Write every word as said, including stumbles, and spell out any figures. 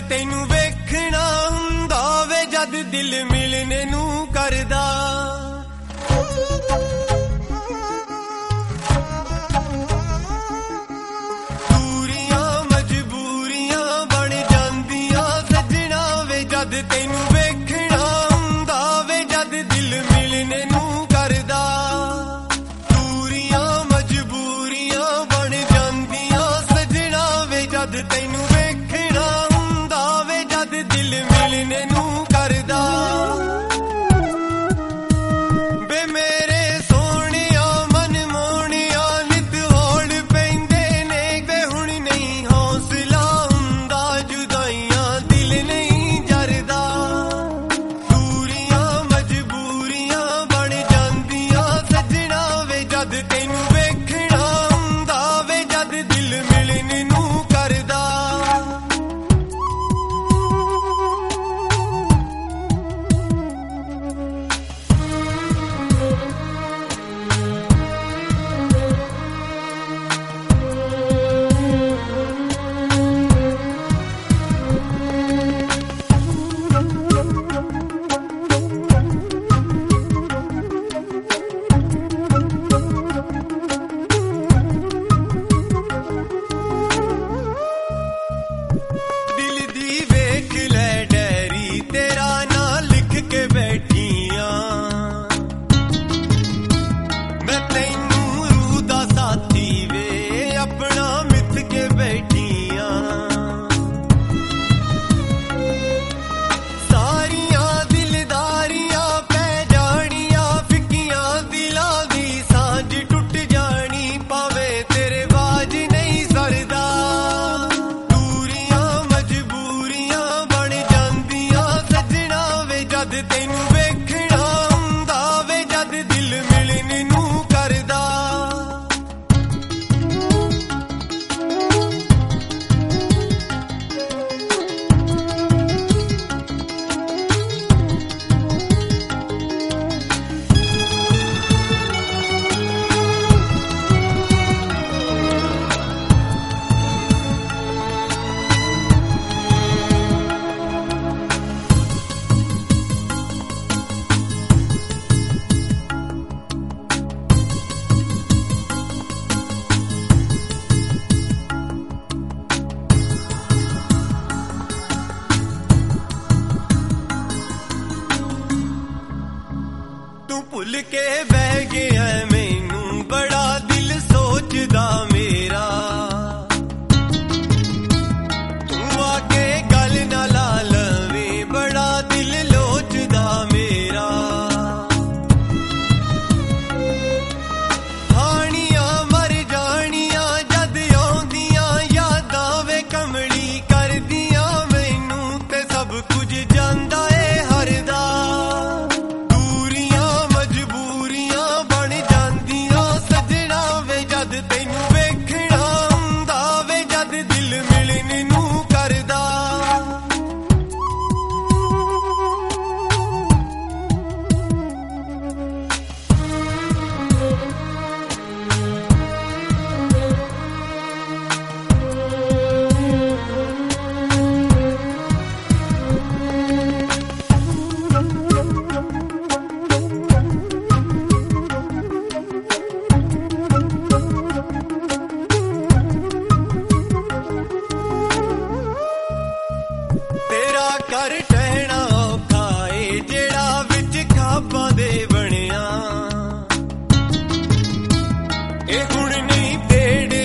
ਤੈਨੂੰ ਵੇਖਣਾ ਹੁੰਦਾ ਵੇ, ਜਦ ਦਿਲ ਮਿਲਣੇ ਨੂੰ ਕਰਦਾ। ਦੂਰੀਆਂ ਮਜਬੂਰੀਆਂ ਬਣ ਜਾਂਦੀਆਂ ਸੱਜਣਾ ਵੇ, ਜਦ ਤੈਨੂੰ ਵੇਖਣਾ ਹੁੰਦਾ ਵੇ, ਜਦ ਦਿਲ ਮਿਲਣੇ ਨੂੰ ਕਰਦਾ। ਦੂਰੀਆਂ ਮਜਬੂਰੀਆਂ ਬਣ ਜਾਂਦੀਆਂ ਸੱਜਣਾ ਵੇ, ਜਦ ਤੈਨੂੰ ਵੇਖਣਾ ਹੁੰਦਾ ਵੇ, ਜਦ ਦਿਲ ਮਿਲਣੇ ਨੂੰ ਕਰਦਾ। ਵੇ ਮੇਰੇ ਸੋਹਣਿਆ ਮਨ ਮੋਹਣਿਆ ਨਿਤ ਹੋੜ ਪੈਂਦੇ ਨੇ, ਵੇ ਹੁਣ ਨਹੀਂ ਹੌਸਲਾ ਹੁੰਦਾ ਜੁਦਾਈਆਂ ਦਿਲ ਨਹੀਂ ਜਰਦਾ। ਦੂਰੀਆਂ ਮਜਬੂਰੀਆਂ ਬਣ ਜਾਂਦੀਆਂ ਸੱਜਣਾ ਵੇ, ਜਦ ਤੈਨੂੰ ਵੇਖਣਾ ਹੁੰਦਾ ਵੇ, ਜਦ ਦਿਲ ਮਿਲਣ ਨੂੰ ਕਰਦਾ। ਦਿਲ ਦੀ ਵੇਖ ਲੈ ਡੈਰੀ, ਤੇਰਾ ਨਾਂ ਲਿਖ ਕੇ ਬੈਠੀਆਂ। ਮੈਂ ਤੈਨੂੰ ਰੂਹ ਦਾ ਸਾਥੀ ਵੇ ਆਪਣਾ ਮਿੱਥ ਕੇ ਬੈਠੀਆਂ। ਸਾਰੀਆਂ ਦਿਲਦਾਰੀਆਂ ਪੈ ਜਾਣੀਆਂ ਫਿੱਕੀਆਂ, ਦਿਲਾਂ ਦੀ ਸਾਂਝ ਟੁੱਟ ਜਾਣੀ, ਭਾਵੇਂ ਤੇਰੇ ਬਾਝ ਨਹੀਂ ਸਰਦਾ। ਦੂਰੀਆਂ ਮਜਬੂਰੀਆਂ ਬਣ ਜਾਂਦੀਆਂ ਸੱਜਣਾ ਵੇ, ਜਦ ਤੈਨੂੰ ਵੇਖਣਾ ਹੁੰਦਾ ਵੇ, ਜਦ ਦਿਲ ਮਿਲਣ ਨੂੰ ਕਰਦਾ। ਤੂੰ ਭੁੱਲ ਕੇ ਬਹਿ ਗਿਆ ਮੈਨੂੰ, ਬੜਾ ਦਿਲ ਸੋਚਦਾ ਮੇਰਾ। ਤੂੰ ਆ ਕੇ ਗੱਲ ਨਾ ਲਾ ਲਵੇਂ, ਬੜਾ ਦਿਲ ਲੋਚਦਾ ਮੇਰਾ। ਹਾਣੀਆਂ ਮਰ ਜਾਣੀਆਂ ਜਦ ਆਉਂਦੀਆਂ ਯਾਦਾਂ ਵੇ, ਕਮਲੀ ਕਰਦੀਆਂ ਮੈਨੂੰ ਤੇ ਸਭ ਕੁਝ ਜਾਂਦਾ ਏ ਹਰਦਾ। ਦੂਰੀਆਂ ਮਜਬੂਰੀਆਂ ਬਣ ਜਾਂਦੀਆਂ ਸੱਜਣਾ ਵੇ, ਜਦ ਤੈਨੂੰ ਵੇਖਣਾ ਹੁੰਦਾ ਵੇ, ਜਦ ਦਿਲ ਮਿਲਣ ਨੂੰ ਕਰਦਾ। ਤੇਰਾ ਘਰ ਟਹਿਣਾ ਔਖਾ ਏ, ਜਿਹੜਾ ਵਿੱਚ ਖਾਬਾਂ ਦੇ ਬਣਿਆ। ਇਹ ਹੁਣ ਨਹੀਂ ਢੇੜ